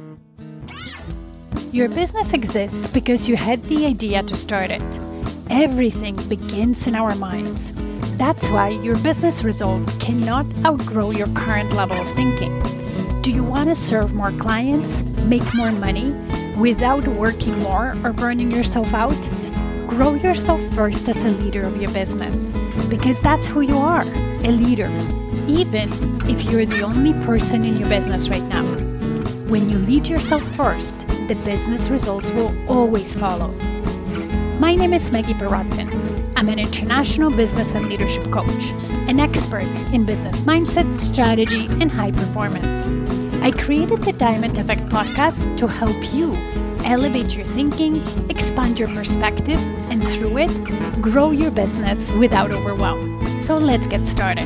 Your business exists because you had the idea to start it. Everything begins in our minds. That's why your business results cannot outgrow your current level of thinking. Do you want to serve more clients, make more money, without working more or burning yourself out? Grow yourself first as a leader of your business, because that's who you are, a leader, even if you're the only person in your business right now. When you lead yourself first, the business results will always follow. My name is Maggie Perotin. I'm an international business and leadership coach, an expert in business mindset, strategy, and high performance. I created the Diamond Effect podcast to help you elevate your thinking, expand your perspective, and through it, grow your business without overwhelm. So let's get started.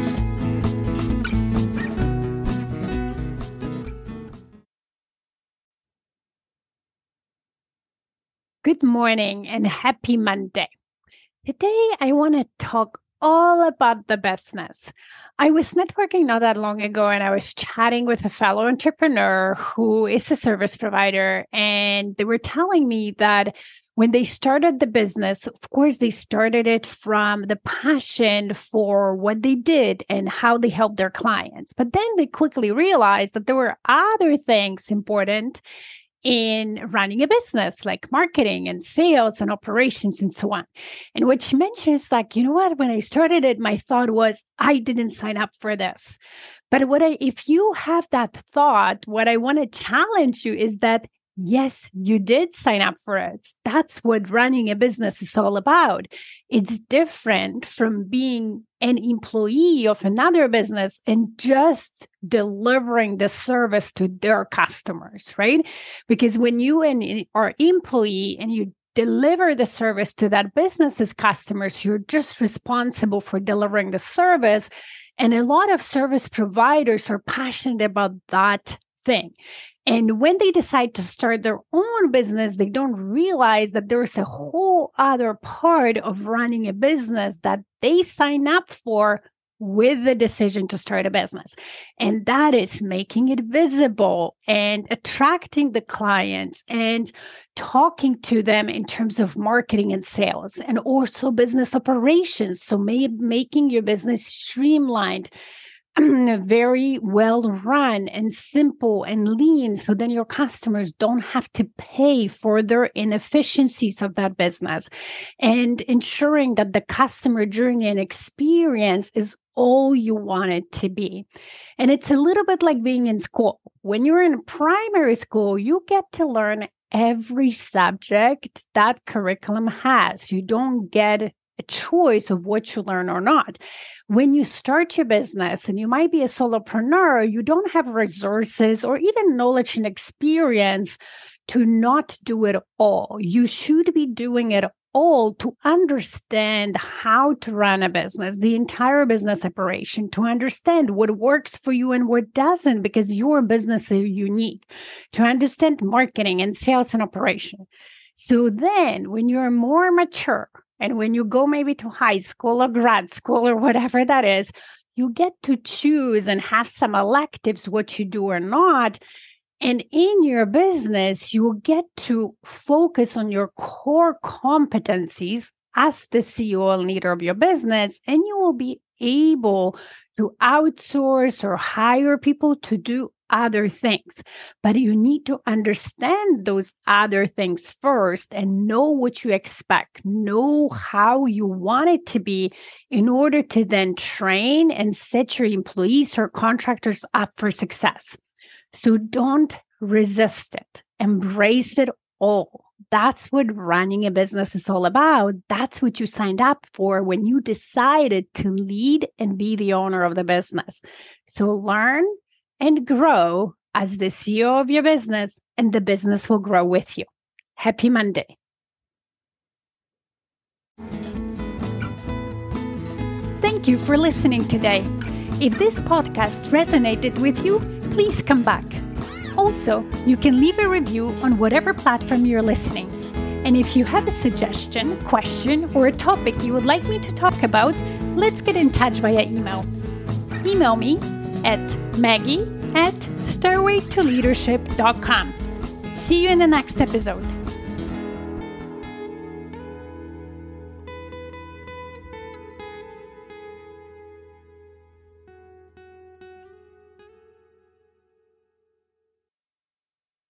Good morning and happy Monday. Today, I want to talk all about the business. I was networking not that long ago, and I was chatting with a fellow entrepreneur who is a service provider, and they were telling me that when they started the business, of course, they started it from the passion for what they did and how they helped their clients. But then they quickly realized that there were other things important in running a business, like marketing and sales and operations and so on. And what she mentioned is like, you know what, when I started it, my thought was, I didn't sign up for this. But if you have that thought, what I want to challenge you is that, yes, you did sign up for it. That's what running a business is all about. It's different from being an employee of another business and just delivering the service to their customers, right? Because when you are employee and you deliver the service to that business's customers, you're just responsible for delivering the service. And a lot of service providers are passionate about that thing. And when they decide to start their own business, they don't realize that there's a whole other part of running a business that they sign up for with the decision to start a business. And that is making it visible and attracting the clients and talking to them in terms of marketing and sales and also business operations. So making your business streamlined, very well run and simple and lean, so then your customers don't have to pay for their inefficiencies of that business, and ensuring that the customer journey and experience is all you want it to be. And it's a little bit like being in school. When you're in primary school, you get to learn every subject that curriculum has. You don't get a choice of what you learn or not. When you start your business and you might be a solopreneur, you don't have resources or even knowledge and experience to not do it all. You should be doing it all to understand how to run a business, the entire business operation, to understand what works for you and what doesn't, because your business is unique, to understand marketing and sales and operation. So then when you're more mature, and when you go maybe to high school or grad school or whatever that is, you get to choose and have some electives what you do or not. And in your business, you will get to focus on your core competencies as the CEO and leader of your business, and you will be able to outsource or hire people to do other things. But you need to understand those other things first and know what you expect, know how you want it to be in order to then train and set your employees or contractors up for success. So don't resist it. Embrace it all. That's what running a business is all about. That's what you signed up for when you decided to lead and be the owner of the business. So learn and grow as the CEO of your business, and the business will grow with you. Happy Monday. Thank you for listening today. If this podcast resonated with you, please come back. Also, you can leave a review on whatever platform you're listening. And if you have a suggestion, question, or a topic you would like me to talk about, let's get in touch via email. Email me at maggie@stairwaytoleadership.com. See you in the next episode.